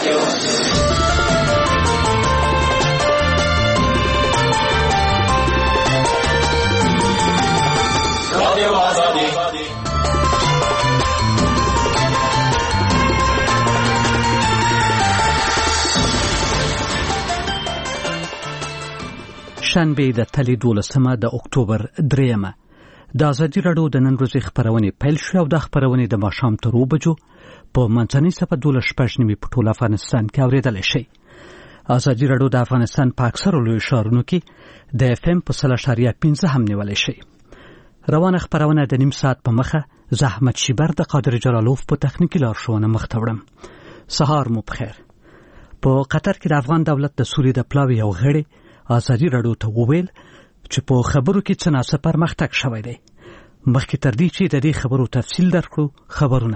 شنبه د تلې 12 د اکتوبر 3 د ازادي راډیو د نن ورځې خبرونه پیل شو او د خبرونه د ماښام تر 2 بجو په منځنۍ صفحه 12 په ټول افغانستان کې اوریدل شي. ازادي راډیو د افغانستان په اکثر لوی ښارونو کې د اف ام په 0.15 هم نیول شي. روانه خبرونه د نیم ساعت په مخه زحمت شیبر د قادر جلالوف په تخنیکی لارښوونه مخ ته وړم. سهار مو بخیر. په قطر کې د افغان دولت د سولې د پلاوي یو غړي ازادي راډیو ته وویل چې په خبرو کې څه ناڅه پرمختګ شوی دی. مخکې تر دې چې د دې خبرو تفصیل درکړو خبرونه.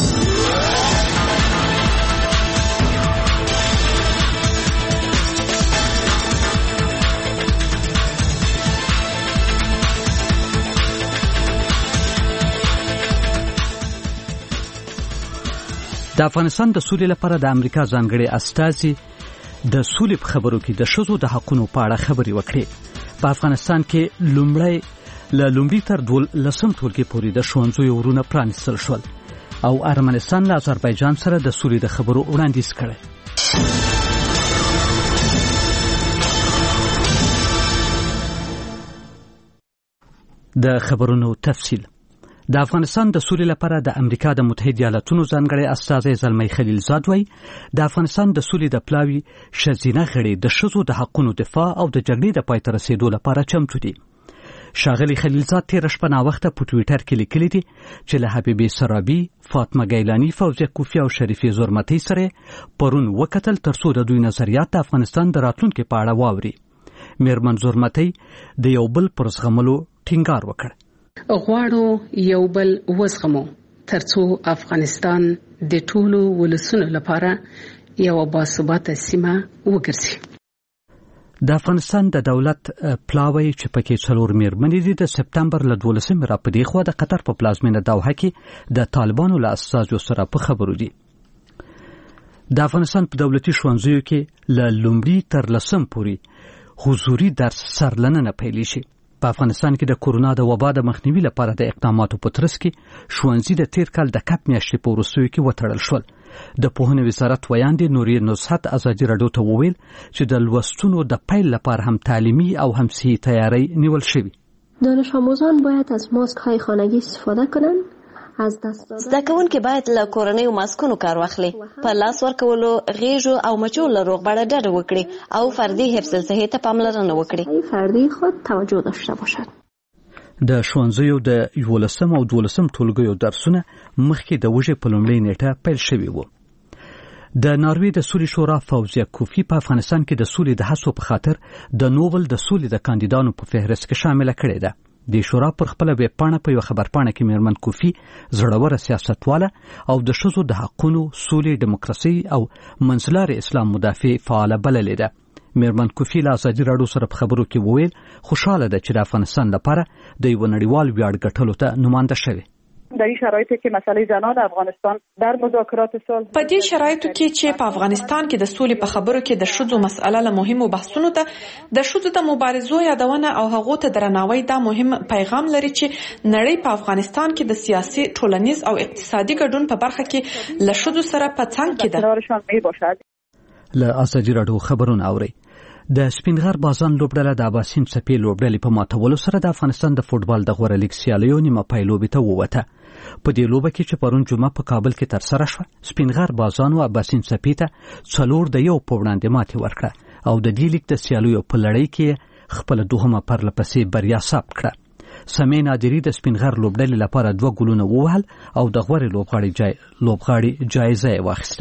د افغانستان د سولې لپاره د امریکا ځانګړي استازي د سولې په خبرو کې د ښځو د حقوقو په اړه خبرې وکړې. په افغانستان کې لومړی تر 12 ټولګي پورې د ښوونځیو ورونه پرانیستل شول او ارمنستان له آذربایجان سره د سولې د خبرو وړاندیز کړی. د خبرونو تفصیل. د افغانستان د سولې لپاره د امریکا د متحده ایالاتونو ځانګړي استازی زلمی خلیلزاد وایي د افغانستان د سولې د پلاوي ښځینه غړي د ښځو د حقوقو دفاع او د جګړې د پای ته رسیدو لپاره چمتو دي. ښاغلي خلیلزاد تېره شپه ناوخته په ټویټر کې لیکلي دي چې له حبیبې سرابي، فاطمه ګیلاني، فوزیه کوفی او شریفې زرمتۍ سره پرون وکتل ترڅو د دوی نظریات د افغانستان د راتلونکي په اړه واوري. میرمن زرمتۍ د یو بل پر زغملو ټینګار وکړ. غواړو یو بل وزغمو ترڅو افغانستان د ټولو ولسونو لپاره یو باثباته سیمه وګرځي. د افغانستان د دولت پلاوی چې پکې 4 میرمنې دي د سپتمبر له 12 را پدې خو د قطر په پلازمینه دوحه کې د طالبانو له استازو سره په خبرو دي. د افغانستان په دولتي ښوونځیو کې له لومړي تر 10 پورې حضوري درس سرلننه پیل شي. په افغانستان کې د کورونا د وبا د مخنیوي لپاره د اقداماتو په ترڅ کې ښوونځي د تیر کال د کپ میاشتې په وروستیو کې وتړل شول. د پوهنې وزارت ویاندې نوري نصحت ازادي راډیو ته وویل چې د لوستونو د پیل لپاره هم تعلیمي او هم صحي تیاری نیول شوی. دانش آموزان باید از ماسک های خانگی استفاده کنند. زده کوونکي باید له کورنیو ماسکونو کار واخلي، په لاس ورکولو، غیږو او مچو له روغبړه ډډه وکړي او فردي حفظ الصحې ته پاملرنه وکړي. فردی خود توجه داشته باشد. د ښوونځیو د 11 او 12 ټولګیو درسونه مخکې د وژې په لومړۍ نیټه پیل شوي وو. د ناروې د سولې شورا فوزیه کوفی په افغانستان کې د سولې د هڅو په خاطر د نوبل د سولې د کاندیدانو په فهرست کې شامل کړي ده. د شورا پر خپل ویب پاڼه په یو خبرپاڼه کې میرمن کوفی زړوره سیاستواله او د ښځو د حقوقو، سولې، دیموکراسي او منځلارې اسلام مدافع فعال بللې ده. میرمن کوفی له ازادي راډیو سره په خبرو کې وویل خوشاله ده چې د افغانستان لپاره د یو نړیوال ویاړ ګټلو ته نماینده شوی. در این شرایطی که مسئله زنان افغانستان در مذاکرات صلح په دې شرایطو کې چې په افغانستان کې د سولې په خبرو کې د ښځو مسأله له مهمو بحثونو ته د ښځو د مبارزو یادونه او هغو ته درناوی دا مهم پیغام لري چې نړۍ په افغانستان کې د سیاسي، ټولنیز او اقتصادي ګډون په برخه کې له ښځو سره په څنګ کې ده. له ازادي راډیو خبرونه اوري. د سپینغر بازان لوبډله د اباسین څپې لوبډلې په ماتولو سره د افغانستان د فوټبال د غوره لیګ سیالیو نیمه پایلوبې ته ووته. په دې لوبه کې چې پرون جمعه په کابل کې ترسره شوه، سپینغر بازانو اباسین څپې ته 4-1 په وړاندې ماتې ورکړه او د دې لیګ د سیالیو په لړۍ کې خپل دوهمه پرلپسې بریا ثبت کړه. سمې نادری د سپینغر لوبډلې لپاره 2 ګولونه ووهل او د غوره لوبغاړي جایزه یې واخیسته.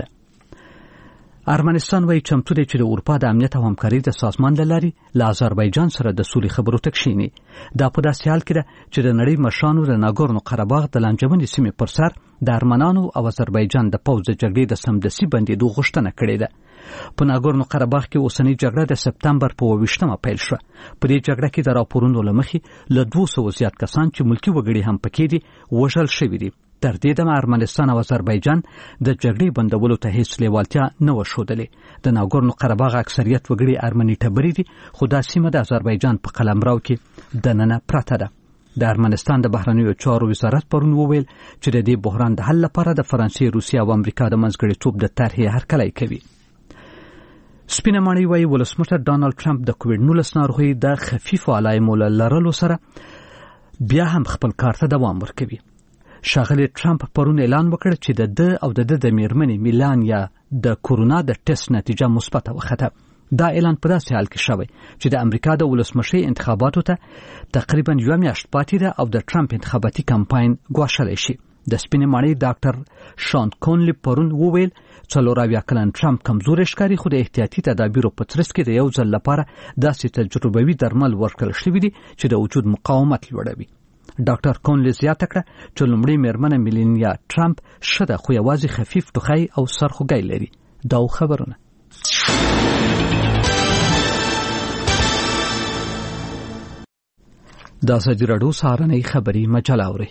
ارمنستان وایي چمتو دی چې د اروپا د امنیت او همکارۍ د سازمان له لارې له آذربایجان سره د سولې خبرو ته کښیني. دا په داسې حال کې ده چې د نړۍ مشرانو د ناګورنو قرهباغ د لانجمنې سیمې پر سر د ارمنانو او آذربایجان د پوځ د جګړې د سمدستي بندېدو غوښتنه کړې ده. په ناګورنو قرهباغ کې اوسنۍ جګړه د سپتمبر په 28 پیل شوه. په دې جګړه کې د راپورونو له مخې له 200 زیات کسان چې ملکي وګړي هم پکې دي وژل شوي دي. تر دې دمه ارمنستان او آذربایجان د جګړې بندولو ته هیڅ لیوالتیا نه و ښودلې. د ناګورنو قرهباغ اکثریت وګړي ارمني ټبرې دي، خو دا سیمه د آذربایجان په قلمرو کې دننه پرته ده. د ارمنستان د بهرنیو چارو وزارت پرون وویل چې د دې بحران د حل لپاره د فرانسې، روسیې او امریکا د منځګړیتوب د طرحې هرکلی کوي. سپینه ماڼۍ وايي ولسمشر ډانلډ ټرمپ د کووډ-19 ناروغۍ د خفیفو علایمو لرلو سره بیا هم خپل کار ته دوام ورکوي. ښاغلی ټرمپ پرون اعلان وکړ چې د میرمنې میلانیا د کورونا د ټیسټ نتیجه مثبته وخته. دا اعلان په داسې حال کې شوی چې د امریکا د ولسمشرۍ انتخاباتو ته تقریبا 1 میاشت پاتې ده او د ټرمپ انتخاباتي کمپاین ګواښلی شي. د سپینې ماڼۍ ډاکټر شان کونلی پرون وویل 40 کلن ټرمپ کمزوري ښکاري، خو د احتیاطي تدابیرو په ترڅ کې د یو ځل لپاره داسې تجربوي درمل ورکړل شوي دي چې د وجود مقاومت لوړوي. ډاکټر کونلی زیاته کړه چې لومړی میرمنه میلانیا ټرمپ ښه ده، خو یوازې خفیف ټوخی او سرخوږی لري. دا خبرونه د ازادي راډیو سهارنۍ خبري مجله اوري.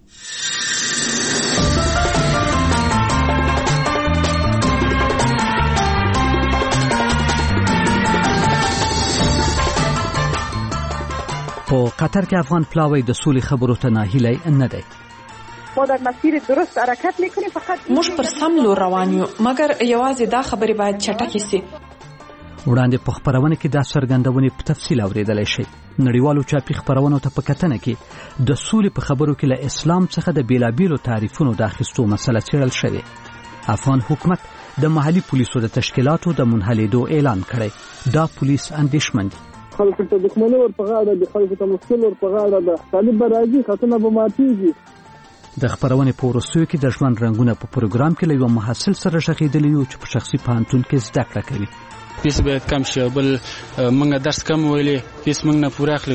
په قطر کې افغان پلاوی د سولې خبرو ته ناهیلی نه دی. ما در مسیر درست حرکت میکنیم، فقط موږ پر سم لور روان یو، مګر یوازې دا خبرې باید چټکې سي. وړاندې په خبرونه کې دا څرګندونې په تفصیل اوریدلای شي. نړیوالو چاپی خبرونو ته په کتنه کې د سولې په خبرو کې له اسلام څخه د بیلابیلو تعریفونو د اخیستو مسله څېړل شوې. افغان حکومت د محلي پولیسو د تشکیلاتو د منحلېدو اعلان کړی. دا پولیس اندېښمن دي. خلکو ته دښمني ورپغاړه د خلکو ته مشکل ورپغاړه د طالب راځي خاتمه به ماتيږي. د خبرونې په وروستیو کې د ژوند رنگونه په پروګرام کې له یو محصل سره شغېدلی یو چې په شخصي پوهنتون کې زده کړه کوي. فیس باید کم شي، بل موږ درس کم ویلې فیس موږ نه پوره اخلي.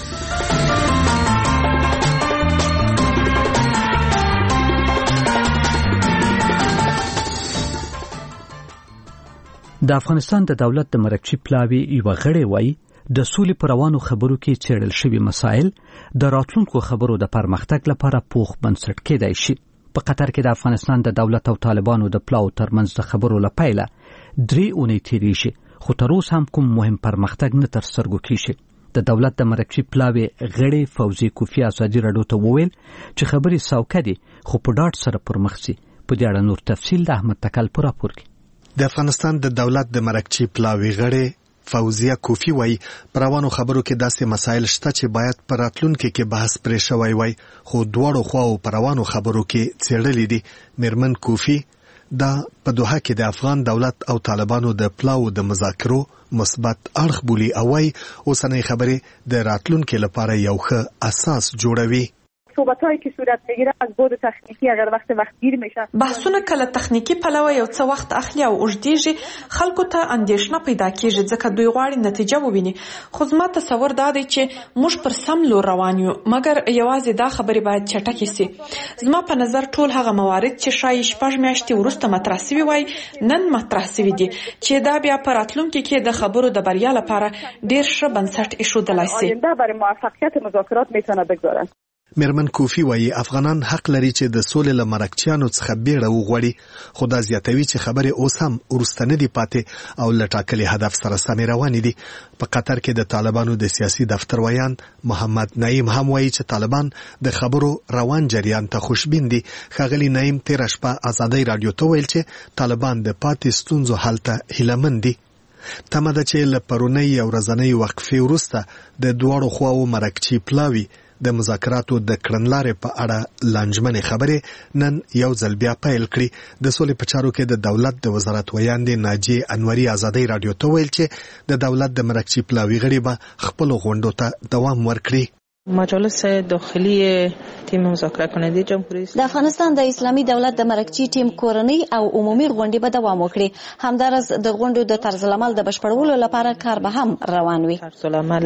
د افغانستان د دولت د مرکچی پلاوی یو غړی وایي د سولې پر روانو خبرو کې څېړل شوي مسایل د راتلونکو خبرو د پرمختګ لپاره پوخ بنسټ کېدای شي. په قطر کې د افغانستان د دولت او طالبانو د پلاو ترمنځ د خبرو لپاره 3 اونۍ تیریږي، خو تر اوسه هم کوم مهم پرمختګ نه تر سترګو کیږي. د دولت د مرکچی پلاوی غړی فوزي کوفی ازادي راډیو ته وویل چې خبرې سوکه دي، خو په ډاډ سره پرمخ سي. په دې اړه نور تفصیل د احمد تکل پر راپور کې. د افغانستان د دولت د مرکچی پلاوی غړی فوزیه کوفی وای پروانو خبرو کې داسې مسایل شته چې باید پر راتلونکو کې بحث پرې شوی وای، خو دواړو خواو پروانو خبرو کې څېړلې دي. میرمن کوفی دا په دوحه کې د افغان دولت او طالبانو د پلاو د مذاکرو مثبت اړخ بولي او وايي اوسنۍ خبرې د راتلونکو لپاره یو ښه اساس جوړوي. صحبتایی که صورت میگیره از بعد تخنیکی اگر وقت گیر میشه، بحثونه کله تخنیکی پلوه یو څه وخت اخلي او اوږدیږي، خلکو ته اندېښنه پیدا کیږي ځکه دوی غواړي نتیجه وویني. خو زما تصور دا دی چې موږ پر سم لور روان یو، مګر یوازې دا خبرې باید چټکې سي. زما په نظر ټول هغه موارد چې شایي 6 میاشتې وروسته مطرح سوي وای نن مطرح سوي دي چې دا بیا په راتلونکي کې د خبرو د بریا لپاره ډیر ښه بنسټ ایښودلای شي. آینده برای موفقیت مذاکرات میتونه بگذارن. میرمن کوفی وایي افغانان حق لري چې د سولې له مرکچیانو څخه بیړه وغواړي، خو دا زیاتوي چې خبرې اوس هم وروسته نه دي پاتې او له ټاکلي هدف سره سمې روانې دي. په قطر کې د طالبانو د سیاسي دفتر ویان محمد نعیم هم وایي چې طالبان د خبرو روان جریان ته خوشبین دي. ښاغلي نعیم تېره شپه ازادۍ راډیو ته ویل چې طالبان د پاتې ستونزو حل ته هیله مند دي. تمه ده چې له پرونۍ او ورځنۍ وقفې وروسته د دواړو خواو مرکچي پلاوي د مذاکراتو د کړنلارې په اړه لانجمنې خبرې نن یو ځل بیا پیل کړي. د سولې په چارو کې د دولت د وزارت ویاندې ناجیې انوري ازادۍ راډیو ته ویل چې د دولت د مرکچي پلاوي غړي به خپل غونډو ته دوام ورکړي. مجالس داخلي تیم مذاکره کننده جمهوری د افغانستان د اسلامي دولت د مرکچي ټیم کورنۍ او عمومي غونډې به دوام وکړي. همدارس د غونډو د طرز العمل د بشپړولو لپاره کار به هم روان وي. طرز العمل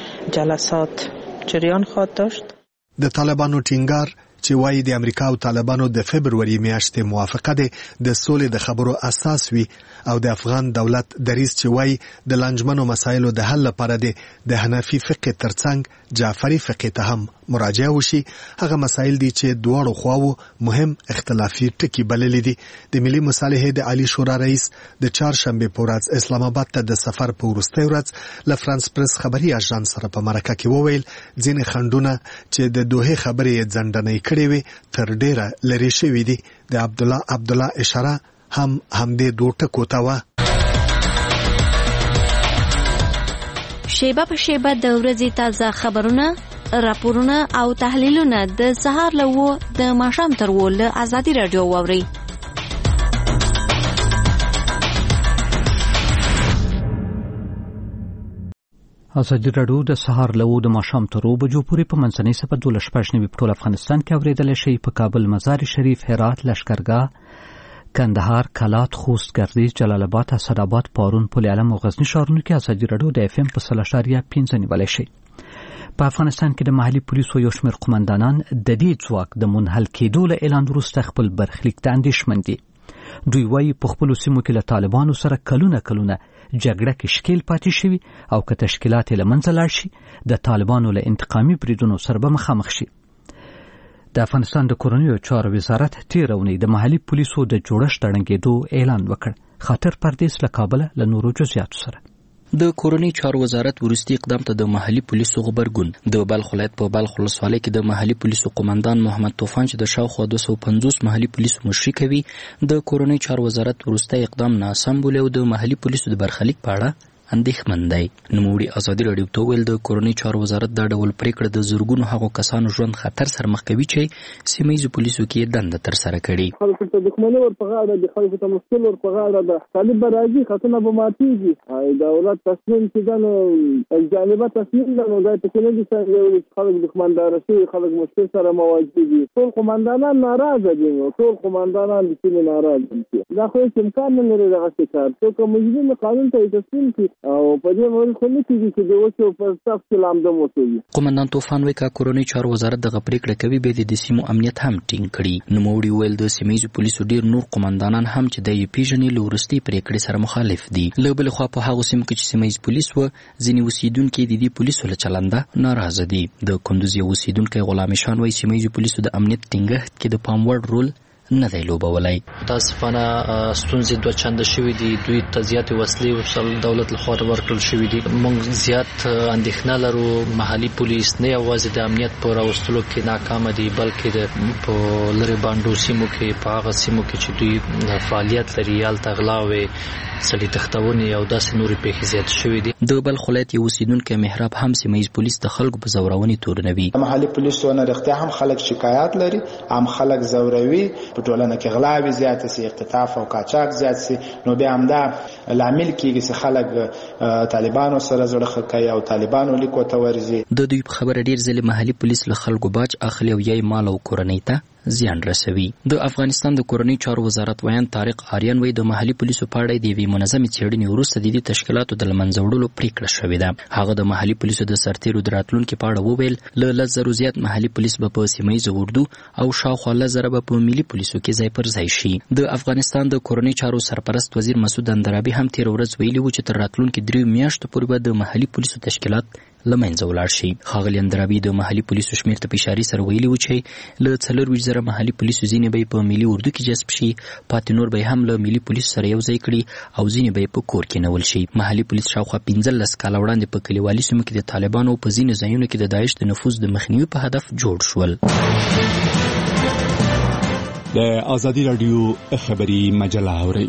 جلسات جریان خواهد داشت. د طالبانو ټینګار چې وایي د امریکا او طالبانو د فبروري میاشتې موافقه ده د سولې د خبرو اساس وي، او د افغان دولت دریځ چې وایي د لانجمنو مسایلو د حل لپاره د حنفي فقه ترڅنګ جعفری فقيه ته هم مراجعه وشي. هغه مسایل دي چې دواړو خواو مهم اختلافي ټکي بللي دي. د ملي مصالحې د عالی شورا رئیس د چهارشنبه په ورځ اسلام آباد ته د سفر په وروستۍ ورځ له فرانس پریس خبري اژانس سره په مرکه کې وویل ځینې خنډونه چې د دوه خبرې ځندنې کړې وي تر ډیره لري شوې دي. د عبدالله اشاره هم همدې دوه ټکو ته و. شیبه په شیبه د ورځې تازه خبرونه، راپورونه او تحلیلونه د سهار له 9 د ماښام تر 10 له ازادي رادیو واوري. ازادي رادیو د سهار له 9 د ماښام تر 10 بجو پورې په منځنۍ سفر 12 په ټول افغانستان کې اوریدل شي. په کابل، مزار شریف، هرات، لشکرګاه، کندهار، کلات، خوست، گردیز، جلال آباد، اسداباد، پارون، پل علم او غزنی ښارونو کې ازادي رادیو د FM په 3.5 نیولای شي. په افغانستان کې د محلي پولیسو یو شمېر قومندانان د دې ځواک د منحل کېدو له اعلان وروسته خپل برخلیک ته اندېښمن دي. دوی وایي په خپلو سیمو کې له طالبانو سره کلونه جګړه کې شکیل پاتې شوي او که تشکیلات یې له منځه لاړ شي د طالبانو له انتقامي بریدونو سره به مخامخ شي. د افغانستان د کورنیو چارو وزارت تېره اونۍ د محلي پولیسو د جوړښت ړنګېدو اعلان وکړ. خاطر پردیس له کابله له نورو جزئیاتو سره. د کورنۍ چارو وزارت وروستي اقدام ته د محلي پولیسو غبرګون. د بلخ ولایت په بلخ ولسوالۍ کې د محلي پولیسو قومندان محمد طوفان چې د شاوخوا 250 محلي پولیسو مشري کوي د کورنۍ چارو وزارت وروستي اقدام ناسم بولي او د محلي پولیسو د برخلیک په اړه اندېښمن دی. نوموړي ازادي رادیو ته ویل د کورنۍ چارو وزارت دا ډول پریکړه د زرګونو هغو کسانو ژوند خطر سره مخ کوي چې سیمه ییزو پولیسو کې دنده ترسره کړي. خلکو ته دښمني ورپه غاړه د خلکو ته مشکل ورپه غاړه ده. طالب به راځي، خطونه به ماتېږي. دولت تصمیم چې ده نو جانبه تصمیم ده، نو دا پکې نه دي چې خلک دښمنداره شوي، خلک مشکل سره مواجه دي. ټول قومندانان ناراضه دي، ټول قومندانان د سیمې ناراضه دي. دا خو هېڅ امکان نه لري دغسې کار. څوک مجرم قانون ته یې تسلیم کړي او په دې باندې خو نه کېږي چې د وچو په صف کې لامده وکړي. قومندان طوفان وایي که کورنۍ چارو وزارت دغه پریکړه کوي بیا د سیمو امنیت هم ټینګ کړي. نوموړي ویل د سیمه ییزو پولیسو ډېر نور قومندانان هم چې د یې پیژني له وروستۍ پریکړې سره مخالف دي. له بلې خوا په هغو سیمو کې چې سیمه ییز پولیس و ځینې اوسېدونکي د دې پولیسو له چلنده ناراضه دي. د کندوز یو اوسېدونکی غلام شان وایي سیمه ییزو پولیسو د امنیت ټینګښت کې د پام وړ رول نه دی لوبولی. متاسفانه ستونزې دوه چنده شوي دي. دوی ته زیاتې وسلې دولت لخوا ورکړل شوي دي. موږ زیات اندېښنه لرو محلي پولیس نه یوازې د امنیت په راوستلو کې ناکامه دي بلکې د په لرې بانډو سیمو کې په هغه سیمو کې چې دوی فعالیت لري هلته غلاوې، سړي تښتونې او داسې نورې پیښې زیاتې شوي دي. د بلخ ولایت یو اوسېدونکی محراب هم سیمه ییز پولیس د خلکو په زورونې تورنوي. محلي پولیسو نه رښتیا هم خلک شکایات لري، هم خلک زوروي، په ټولنه کې غلاوې زیاتې سي، اختطاف او قاچاق زیات سي. نو بیا همدا لامل کېږي چې خلک طالبانو سره زړه ښه کوي او طالبانو لیکو ته ورځي. د دوی په خبره ډېر ځلې محلي پولیس له خلکو باج اخلي او یا یې مال او کورنۍ ته زیان رسوي. د افغانستان د کورنۍ چارو وزارت ویان طارق آریان وایي د محلي پولیسو په اړه د یوې منظمې څېړنې وروسته د دې تشکیلاتو د له منځه وړلو پریکړه شوې ده. هغه د محلي پولیسو د سرتېرو د راتلونکي په اړه وویل له 10,000 زیات محلي پولیس به په سیمه ییزو اردو او شاوخوا 10,000 به په ملي پولیسو کې ځای پر ځای شي. د افغانستان د کورنۍ چارو سرپرست وزیر مسعود اندرابي هم تېره ورځ ویلي و چې تر راتلونکي 3 میاشتو پورې به د محلي پولیسو تشکیلات له منځه ولاړ شي. ښاغلي اندرابي د محلي پولیسو شمېر ته په اشارې سره ویلي و چې له 24,000 محلي پولیسو ځینې به په ملي اردو کې جذب شي، پاتې نور به هم له ملي پولیسو سره یو ځای کړي او ځینې به په کور کې نول شي. محلي پولیس شاوخوا 15 کاله وړاندې په کلیوالي سیمو کې د طالبانو په ځینو ځایونو کې د داعش د نفوذ د مخنیوي په هدف جوړ شول. د ازادي رادیو خبري مجله اورئ.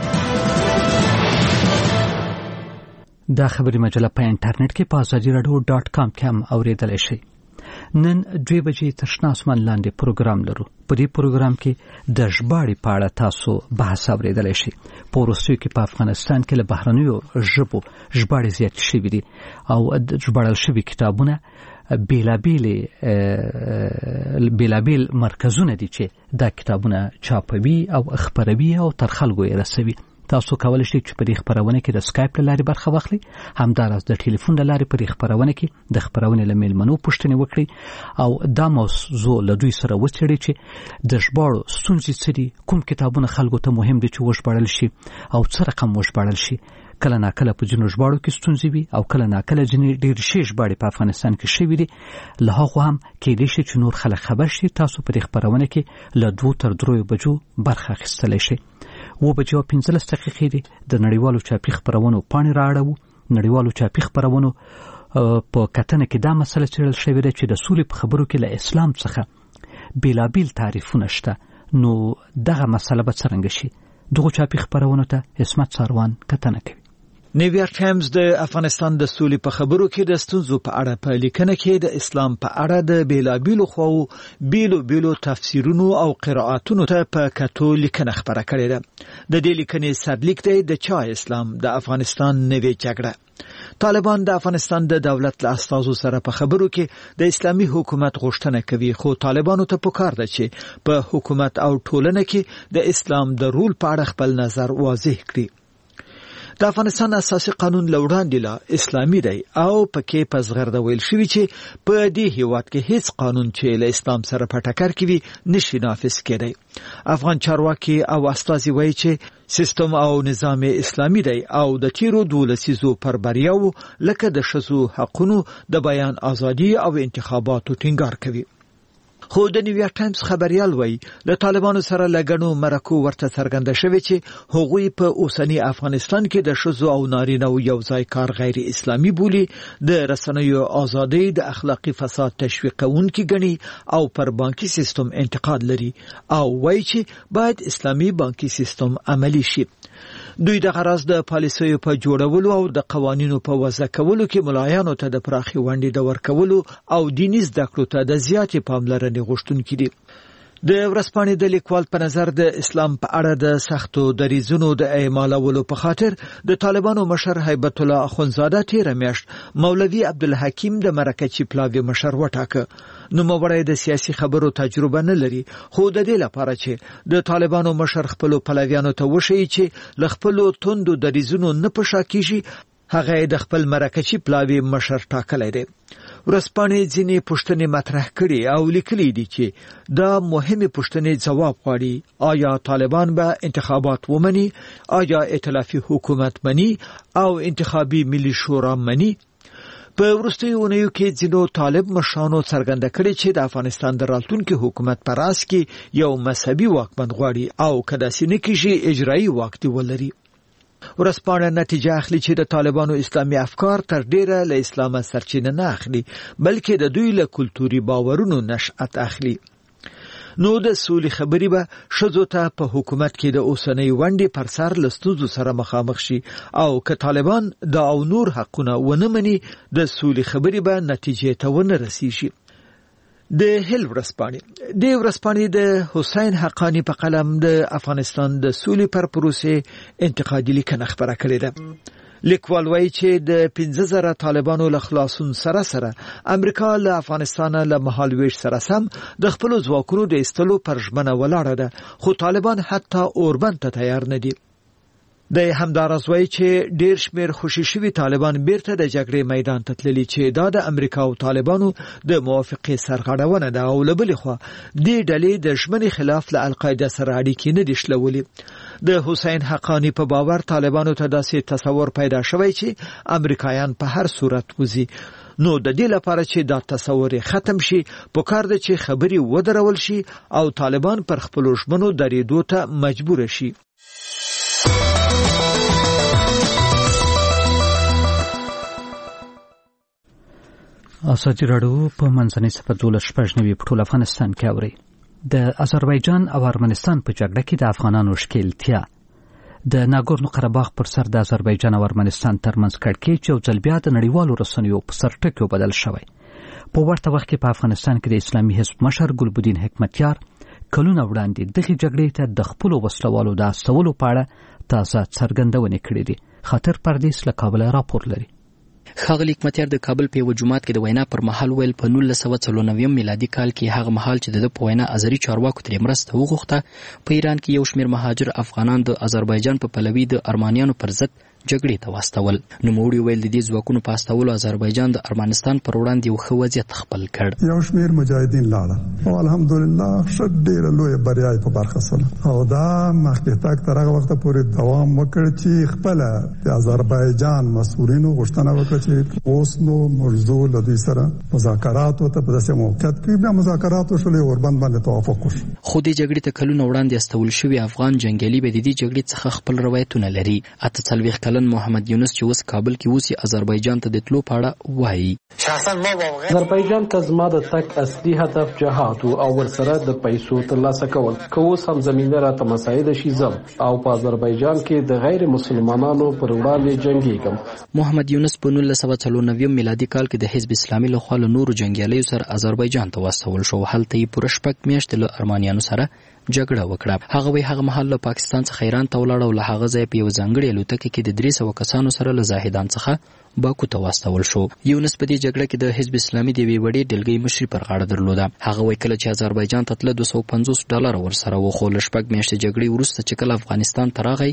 دا خبري مجله په انټرنیټ کې په azadiradio.com کې هم اوریدلای شئ. نن 2 بجې تر شنه اسمان لاندې پروګرام لرو. په دې پروګرام کې د ژباړې په اړه تاسو بحث اوریدلای شئ. په وروستیو کې په افغانستان کې له بهرنیو ژبو ژباړې زیاتې شوي دي او ژباړل شوي کتابونه بیلابیل مرکزونه دي چې دا کتابونه چاپوي او خپروي او تر خلکو یې رسوي. تاسو کولی شئ چې په دې خبرونه کې د سکایپ له لارې برخه واخلئ، همداراز د ټلیفون له لارې په دې خبرونه کې د خبرونې له میلمنو پوښتنې وکړئ او دا موضوع له دوی سره وڅېړئ چې د ژباړو ستونزې څه دي، کوم کتابونه خلکو ته مهم دي چې وژباړل شي او څه رقم وژباړل شي. کله ناکله په ځینو ژباړو کې ستونزې وي او کله ناکله ځینې ډېر ښې ژباړې په افغانستان کې شوي دي. له هغو هم کیدای شي چې نور خلک خبر شي. تاسو په دې خبرونه کې له 2 تر 3 بجو برخه اخیستلی شئ. 7:15 دي د نړیوالو چاپي خبرونو پاڼې رااړوو. نړیوالو چاپي خبرونو په کتنه کې دا مسله څېړل شوې ده چې د سولې په خبرو کې له اسلام څخه بیلابیل تعریفونه شته، نو دغه مسله به څرنګه شي؟ دغه چاپي خبرونو ته عصمت ساروان کتنه کوي. نیویارک ټایمز د افغانستان د سولې په خبرو کې د ستونزو په اړه په لیکنه کې د اسلام په اړه د بیلابیلو خواو بیلو تفسیرونو او قرائتونو ته په کتو لیکنه خبره کړې ده. د دې لیکنې سرلیک دی د چا اسلام د افغانستان نوې جګړه. طالبان د افغانستان د دولت له استازو سره په خبرو کې د اسلامي حکومت غوښتنه کوي، خو طالبانو ته پکار ده چې په حکومت او ټولنه کې د اسلام د رول په اړه خپل نظر واضح کړي. د افغانستان اساسي قانون لوړاندې لا اسلامي دی او پکې پزغرده ویل شوی چې په دې هیواد کې هیڅ قانون چې له اسلام سره په ټکر کې وي نشي نافذ کېدی. افغان چارواکي او استازي وایي چې سیستم او نظام اسلامي دی او د تیرو 12 لسیزو پر بریاو لکه د ښځو حقونو د بیان ازادي او انتخاباتو ټینګار کوي. خو د نیویارک ټایمز خبريال وایي له طالبانو سره لګنو مرکو ورته څرګنده شوی چې هغوی په اوسنی افغانستان کې د ښځو او نارینه یو ځای کار غیر اسلامي بولي، د رسنیو ازادي د اخلاقی فساد تشویق کوونکي ګڼي او پر بانکي سیستم انتقاد لري او وایي چې باید اسلامي بانکي سیستم عملی شي. دوی د غرض د پالیسیو په جوړولو او د قوانینو په وضع کولو کې ملایانو ته د پراخي ونډې د ورکولو او دیني زده کړو ته د زیاتې پاملرنې غوښتونکي دي. د ورځپاڼې د لیکوال په نظر د اسلام په اړه د سختو دریځونو د اعمالولو په خاطر د طالبانو مشر هیبت الله اخونزاده تیر میاشت مولوي عبدالحکیم د مرکچی پلاوی مشر وټاکه. نو مورای د سیاسي خبرو تجربه نه لري، خو د دې لپاره چې د طالبانو مشر خپل پلاویانو ته وشي چې ل خپل توندو دریځونو نه پښا کیږي، هغه د خپل مرکچی پلاوی مشر ټاکلی دی. ورځپاڼې ځینې پوښتنې مطرح کړي او لیکلي دي چې دا مهمه پوښتنې جواب غواړي: آیا طالبان به انتخابات ومني؟ آیا ائتلافي حکومت مني او انتخابي ملي شورا مني؟ په وروستیو اونیو کې ځینو طالب مشرانو څرګنده کړي چې د افغانستان د راتلونکي حکومت پر راس کې یو مذهبي واکمن غواړي او کله چې نکیږي اجرایي واک دی ولري. ورځپاڼه نتیجه اخلي چې د طالبانو اسلامي افکار تر ډیره له اسلام سرچینه نه اخلي، بلکې د دوی له کلتوري باورونو نشأت اخلي. نو د سولې خبرې به ښځو ته په حکومت کې د اوسنۍ ونډې پر سر له ستونزو سره مخامخ شي او که طالبان دا او نور حقونه ونه مني د سولې خبرې به نتیجې ته ونه رسیږي. د هل ورځپاڼې د حسین حقانی په قلم د افغانستان د سولې پر پروسې انتقادي لیکنه خبره کړې ده. لیکوال وایي چې د 15,000 طالبانو له خلاصون سره امریکا له افغانستان له مهالویش سره سم د خپل ځواکونو د استلو پر ژمنه ولاړه ده، خو طالبان حتی اوربند ته تیار نه دي. د همدارس وایي چې ډیر شمیر خوشي شوي طالبان بیرته د جګړې میدان ته تللي چې دا د امریکا او طالبانو د موافقې سرغړونه ده او له بلې خوا دې ډلې د ژمنې خلاف له القاعده سره اړیکې نه دي شلولې. د حسین حقانی په باور طالبانو ته داسې تصور پیدا شوی چې امریکایان په هر صورت وځي. نو د دې لپاره چې دا تصور ختم شي پکار ده چې خبري ودرول شي او طالبان پر خپل ژمنو درېدو ته مجبور شي. ازادي راډیو په منځنۍ صفحه 12 په ټول افغانستان کې اوري. د آذربایجان او ارمنستان په جګړه کې د افغانانو ښکیلتیا د ناګورنو قرهباغ پر سر د آذربایجان او ارمنستان ترمنځ کړکېچ یو ځل بیا د نړیوالو رسنیو په سرټکیو بدل شوی. په ورته وخت کې په افغانستان کې د اسلامي حزب مشر ګلبدین حکمتیار کلونه وړاندې دغه جګړې ته د خپل وسلوالو د استولو په اړه تازه څرګندونې کړې دي. خاطر پردیس له کابل راپور لري. ښاغلي حکمتیار د کابل په یو جومات کې د وینا پر مهال ویل په 1994 میلادي کال کې هغه مهال چې د په وینا ازری چارواکو ترې مرسته وغوښته په ایران کې یو شمېر مهاجر افغانان د آذربایجان په پلوي د ارمانیانو پر ضد جګړې ته واستول. نوموړي ویل د دې ځواکونو په استولو آذربایجان د ارمنستان پر وړاندې یو ښه وضعیت خپل کړ. یو شمېر مجاهدین لاړل او الحمدلله ښه ډېره لویه بریا یې په برخه شوله او دا مخکې تګ تر هغه وخته پورې دوام وکړ چې خپله د آذربایجان مسؤلینو غوښتنه وکړه چې اوس نو موږ له دوی سره مذاکراتو ته په داسې موقعیت کې بیا مذاکرات وشولې اوربند باندې توافق وشو. خو دې جګړې ته کلونه وړاندې استول شوي افغان جنګیالي به د دې جګړې څخه خپل روایتونه لري. 48 کلن محمد یونس چې اوس کابل کې اوسي آذربایجان ته د تلو په اړه وایي. آذربایجان ته زما د تک اصلي هدف جهاد او ورسره د پیسو ترلاسه کول. که اوس هم زمینه راته مساعده شي زم او په آذربایجان کې د غیر مسلمانانو پر وړاندې جنګیږم. محمد یونس په 1994 میلادي کال کې د حزب اسلامي لخوا له نورو جنګیالیو سره آذربایجان ته واستول شو. هلته یې پوره 6 میاشتې له ارمانیانو سره جګړه وکړه. هغه وی هغه مهال له پاکستان څخه ایران ته ولاړ او له هغه ځای په یو ځانګړي الوتکه کې د 300 کسانو سره له زاهدان څخه باکو ته واستول شو. یونس په دې جګړه کې د حزب اسلامي د یوې وړې ډلګۍ مشري پر غاړه درلوده. هغه وی کله چې آذربایجان ته تله $250 ورسره و، خو له 6 میاشتې جګړې وروسته چې کله افغانستان ته راغی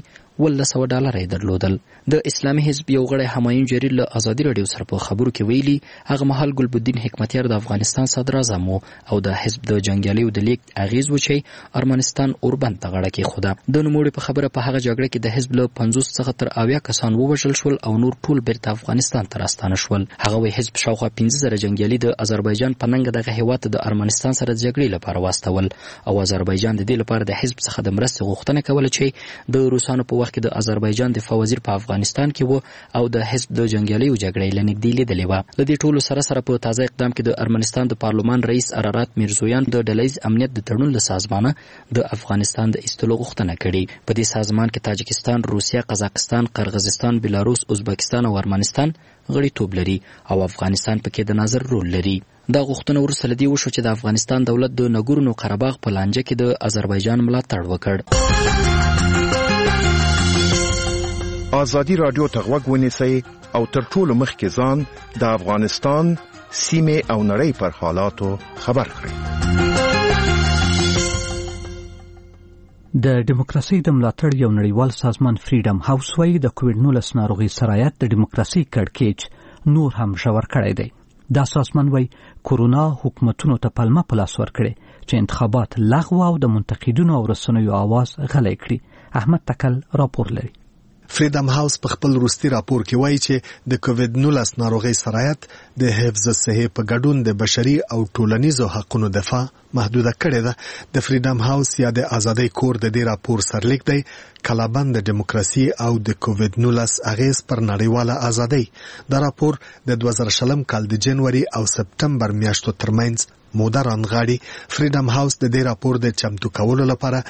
$100 یې درلودل. د اسلامي حزب یو غړی همایون جریر له ازادي راډیو سره په خبرو کې ویلي هغه مهال ګلبدین حکمتیار د افغانستان صدر اعظم او د حزب د جنګیالیو د لیک اغیز و چې ارمنستان اوربند ته غاړه کېښوده. د نوموړي په خبره په هغه جګړه کې د حزب له 50 څخه تر 80 کسان ووژل شول او نور ټول بیرته افغانستان ته راستانه شول. هغه وی حزب شاوخوا 15000 جنګیالي د آذربایجان په ننګ دغه هیواد د ارمنستان سره جګړې لپاره واستول او آذربایجان د دې لپاره د حزب څخه د مرستې غوښتنه کوله چې د روسانو په وخت کې د آذربایجان دفاع وزیر په افغانستان کې و او د حزب د جنګیالیو جګړې لنګدې لیدلې و. د دې ټولو سره سره په تازه اقدام کې د ارمنستان د پارلمان رئیس ارارات میرزویان د ډلهیز امنیت د تړون له سازمانه د افغانستان د ایستلو غوښتنه کړې. په دې سازمان کې تاجکستان، روسیه، قزاقستان، قرغیزستان، بلاروس، ازبکستان او ارمنستان غړیتوب لري او افغانستان پکې د نظر رول لري. دا غوښتنه وروسته له دې وشو چې د افغانستان دولت د نګورنو قرهباغ په لانجه کې د آذربایجان ملاتړ وکړ. ازادي رادیو ته غوږ ونیسئ او تر ټولو مخکې ځان د افغانستان سیمې او نړۍ پر حالاتو خبر کړئ. د دیموکراسي د ملاتړ یو نړیوال سازمان فریډم هاوس وايي د کووډ-19 ناروغي سرایت د دیموکراسي کړکېچ نور هم ژور کړی دی. دا سازمان وايي کورونا حکومتونو ته پلمه په لاس ورکړي چې انتخابات لغوه او د منتقدینو او رسنیو आवाज غلی کړي. احمد تکل راپور لري. فریډم هاوس په خپل وروستي راپور کې وایي چې د کووډ-19 ناروغي سرایت د حفظ صحي په ګډون د بشري او ټولنیزو حقوقو دفاع محدوده کړې ده. د فریډم هاوس یا د ازادۍ کور د دې راپور سرلیک دی کلابند د دیموکراسي او د کووډ-19 اغیز پر نړیواله ازادۍ. دا راپور د 2020 کال د جنوري او سپتمبر میاشتو ترمنځ موده رانغاړي. فریډم هاوس د دې راپور د چمتو کولو لپاره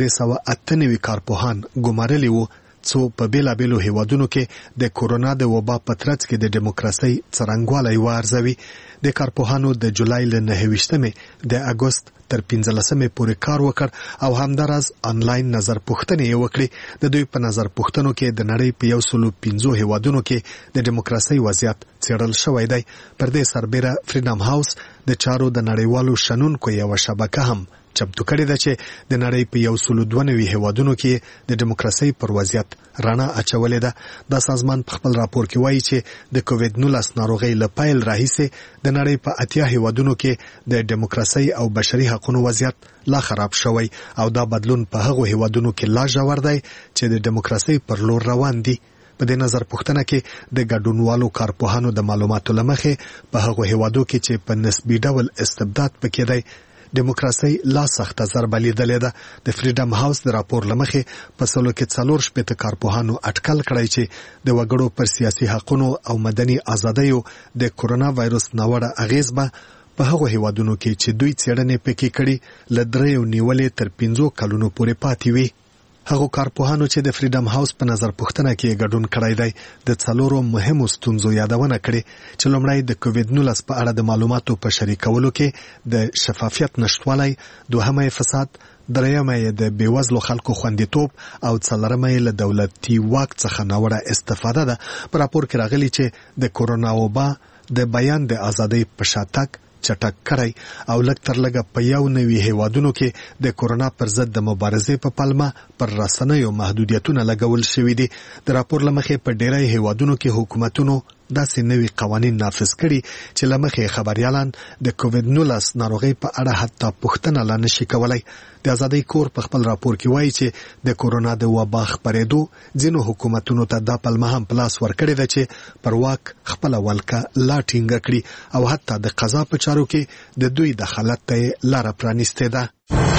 398 کارپوهان ګمارلي وو څو په بیلابیلو هیوادونو کې د کورونا د وبا په ترڅ کې د دیموکراسي څرنګوالی وارزوي. د کارپوهانو د جولای له 9 د اگست تر 15 پورې کار وکړ او همدارز آنلاین نظر پوښتنې وکړي. د دوی په نظر پوښتنو کې د نړۍ په 115 هیوادونو کې د دیموکراسي وضعیت څېړل شوی دی. پر دې سربېره فریډم هاوس د چارو د نړیوالو شنونکو یو شبکه هم چمتو کړی ده چې د نړۍ په 192 هیوادونو کې د دیموکراسي پر وضعیت رڼا اچولې ده. دا سازمان په خپل راپور کې وایي چې د کووډ-19 ناروغي له پیل راهیسې د نړۍ په 80 هیوادونو کې د دیموکراسي او بشري حقوقو وضعیت لا خراب شوی او دا بدلون په هغو هیوادونو کې لا ژور دی چې د دیموکراسي پر لور روان دي. په دې نظر پوښتنه کې د ګډونوالو کارپوهانو د معلوماتو لمخې په هغو هیوادو کې چې په نسبي ډول استبداد پکې دی دیموکراسي لا سخته ضربه لیدلې ده. د فریډم هاوس د راپور لمخې په سلو کې 4 کارپوهانو اټکل کړی چې د وګړو پر سیاسي حقوقو او مدني ازادیو د کورونا وایرس ناوړه اغیز به په هغو هیوادونو کې چې دوی څېړنې پکې کړي له 3 نیولې تر 5 کلونو پورې پاتې وي. هغه کارپوهانو چې د فریډم هاوس په نظر پوښتنه کې ګډون کړی دی د څلورو مهمو ستونزو یادونه کړې چې لومړی د کووډ-19 په اړه د معلوماتو په شریکولو کې د شفافیت نشټوالی، دوهمه فساد، درېمه د بیوزلو خلکو خوندیتوب او څلورمه له دولتي واک څخه ناوړه استفاده ده. په راپور کې راغلي چې د کورونا وبا د بیان د ازادۍ په شاتګ چټک کړی او لږ تر لږه په یو نوي هیوادونو کې د کورونا پر ضد د مبارزې په پلمه پر رسنیو محدودیتونه لګول شوي دي. د راپور له مخې په ډیری هیوادونو کې حکومتونو داسې نوي قوانین نافذ کړي چې له مخې خبريالان د کووډ-19 ناروغۍ په اړه حتی پوښتنه لا نشي کولای. د ازادۍ کور په خپل راپور کې وایي چې د کورونا د وبا خپرېدو ځینو حکومتونو ته د پلمه هم پلاس ورکړی دی چې پر واک خپل ولکه لا ټینګه کړي او حتی د قضا په چارو کې د دوی دخالت ته لار پرانیستې ده.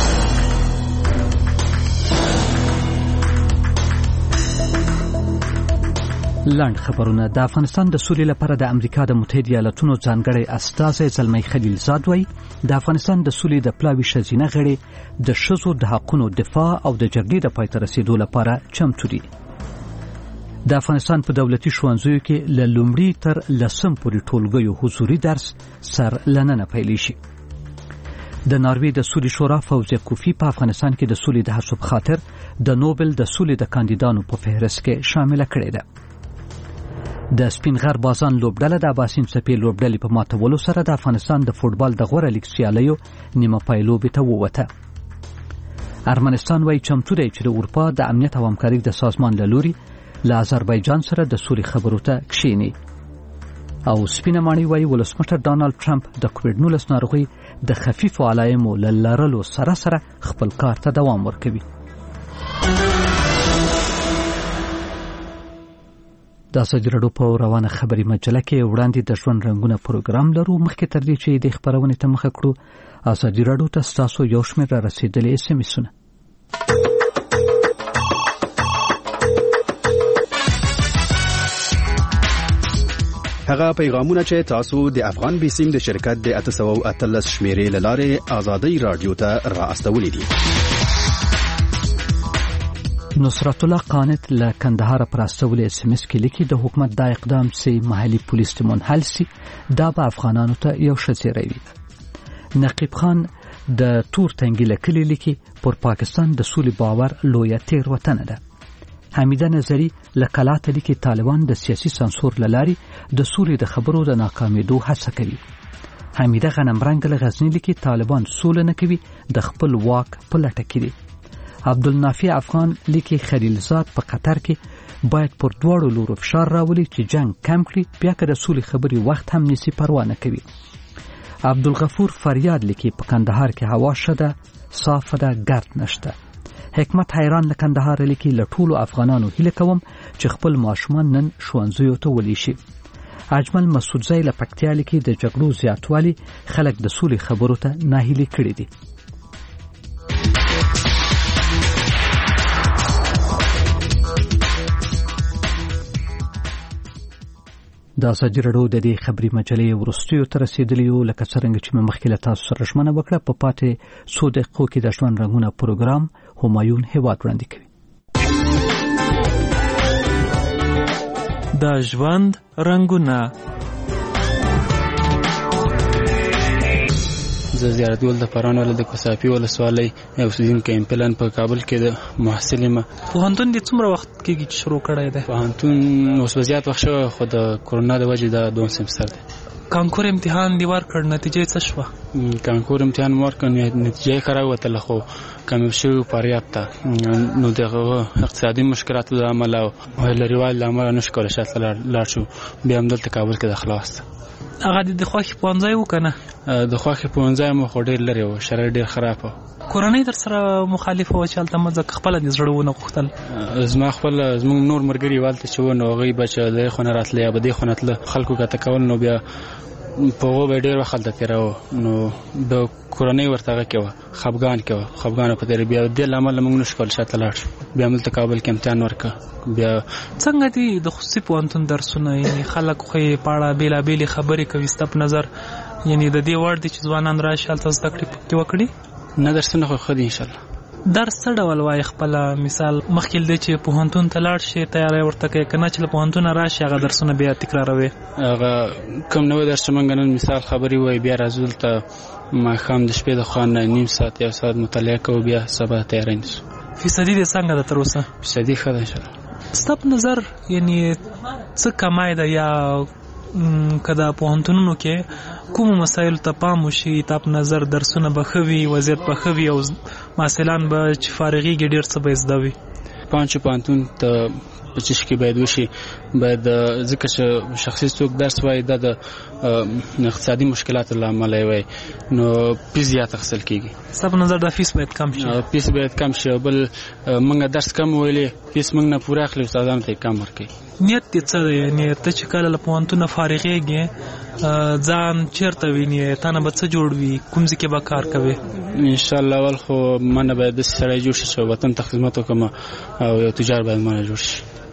لاند خبرونه. د افغانستان د سولې لپاره د امریکا د متحده ایالاتونو ځانګړی استازی زلمی خلیلزاد وایي د افغانستان د سولې د پلاوي ښځینه غړي د ښځو د حقونو دفاع او د جګړې د پای ته رسیدو لپاره چمتو دي. د افغانستان په دولتي ښوونځیو کې له لومړي تر لسم پورې ټولګیو حضوري درس سر لننه پیلې شي. د ناروې د سولې شورا فوزیه کوفی په افغانستان کې د سولې د هڅو په خاطر د نوبل د سولې د کاندیدانو په فهرست کې شامل کړي ده. د سپینغر بازان لوبډله د اباسین څپې لوبډلې په ماتولو سره د افغانستان د فوټبال د غوره لیګ سیالیو نیمه پای لوبې ته ووته. ارمنستان وايي چمتو دی چې د اروپا د امنیت او همکارۍ د سازمان له لوري له آذربایجان سره د سولې خبرو ته کښیني. او سپینه ماڼۍ وايي ولسمشر ډانالډ ټرمپ د کووډ-19 ناروغۍ د خفیفو علایمو له لرلو سره خپل کار ته دوام ورکوي. د ازادي راډیو په روانه خبري مجله کې وړاندې د ژوند رنگونه پروګرام لرو. مخکې تر دې چې د خبرونې ته مخه کړو ازادي راډیو ته تاسو یو شمېر را رسیدلې SMS-ونه. هغه پیغامونه چې تاسو د افغان بیسیم د شرکت د 813 شمیرې له لارې ازادي راډیو ته را استولې دي. نصرت الله قانت له کندهار پر استول SMS کې لیکي د حکومت دا اقدام سي محلي پولیس ته منحل سي دا به افغانانو ته یو شزيره وي. نقیب خان د تور تنګي لیکلي لیکي پر پاکستان د سولې باور لویه تیر وطن ده. حمیده نظری لکلاته لیکي طالبان د سیاسي سانسور لاري د سولې د خبرو د ناکامیدو هڅه کوي. حمیده غنمرنګ له غزنی لیکي طالبان سول نه کوي د خپل واک په لټه کې دي. عبدالنافع افغان لیکي خلیلزاد په قطر کې باید پر دواړو لورو فشار راولي چې جنگ کم کړي بیا که د سولې خبري وخت هم نسی پروا نه کوي. عبدالغفور فریاد لیکي په کندهار کې هوا شده صافه ده ګرد نشته. حکمت حیران له کندهار لیکي له ټولو افغانانو هیله کوم چې خپل ماشومان نن ښوونځیو ته ولي شي. اجمل مسعودزی له پکتیا لیکي د جګړو زیاتوالی خلک د سولې خبرو ته ناهیلي کړي دي. د ازادي راډیو د دې خبري مجلې ورستیو تر رسیدلیو لکه څنګه چې مخکې له تاسو سره ژمنه وکړه په پاتې 100 دقیقو کې د ژوند رنگونه پروګرام همایون هیواد وړاندې کوي. د ژوند رنگونه زیارت ول د پران ول د کوسافي ولسوالۍ اوسیدونکو امپلان په کابل کې د محصل ما پوهنتون د څومره وخت کې چې شروع کړی دی؟ پوهنتون اوس وضعیت وخت شو خو د کورونا د وجې د 2 سمستر دی. کانکور امتحان دی ورکړ نتیجه څه شوه؟ کانکور امتحان ورکړ نتیجه خراب وته خو کم شو پریاب ته نو دغه اقتصادي مشکلات د عمل او لريوال عمل نشکول شاته لاړ شو بیا هم دلته کابل کې داخله واسطه. هغه د خوخي پونځای وکنه د خوخي پونځای مو خډیر لري او شرایط ډیر خراب و. کورنۍ در سره مخالفه و چې البته مزه خپل د زړونه غوښتل. زما خپل زموږ نور مرګري والته چې و نو غي بچ له خونه راتله یا بده خونه تل خلکو کته کول نو بیا په و ډیر وخت د تیرو نو د کورنۍ ورته کېو خفغان په دې بیا د عمل موږ نشکل شاته لاړ شو بیا مل تقابل کې امتحان ورکړ. بیا څنګه دي د خصوصي پوهنتون درسونه یعنی خلک خو پاړه بیلا بیل خبرې کوي ستپ نظر یعنی د دې ورډ چې ځوانان راشي تاسو تکلیف کې وکړي نه درسونه خو خدي ان شاء الله درس څه ډول وای خپل مثال مخکې د چې پوهنتون ته لاړ شي تیاری ورته کوي کنه چې پوهنتون راشي هغه درسونه بیا تکراروي هغه کوم نو درس منګ نن مثال خبري وای بیا راځول ته ما خام د شپې د خوان نیم ساعت یا ساعت مطالعه کوو بیا سبا تیاری نشو فیصدي د څنګه د تر اوسه فیصدي ښه ده ان شاء الله ستاسو نظر یعنی څه کمای ده یا کدا پوهنتونونو کې کوم مسایل ته پام وشي تاسو نظر درسونه بخوي وضعیت بخوي او مثلا به چې فارغي ګډیر څه به زده وي پانچ پوهنتون ته پچیش کې باید وشي باید ځکه چې شخصي څوک درس وای د اقتصادي مشکلاتو لامل وي نو فیس زیات اخیستل کیږي ستاسو نظر د فیس باید کم شي فیس باید کم شي بل موږ درس کم ویلې فیس موږ نه پوره اخلي استادانو ته کم ورکړي نیت دې څه دی یعنی ته چې کله له پوهنتونه فارغېږې ځان چیرته ویني تا نه به څه جوړ وي کوم ځای کې به کار کوي انشاءالله اول خو منه باید داسې سړی جوړ شي چې وطن ته خدمت وکړم او یو تجار باید منه جوړ شي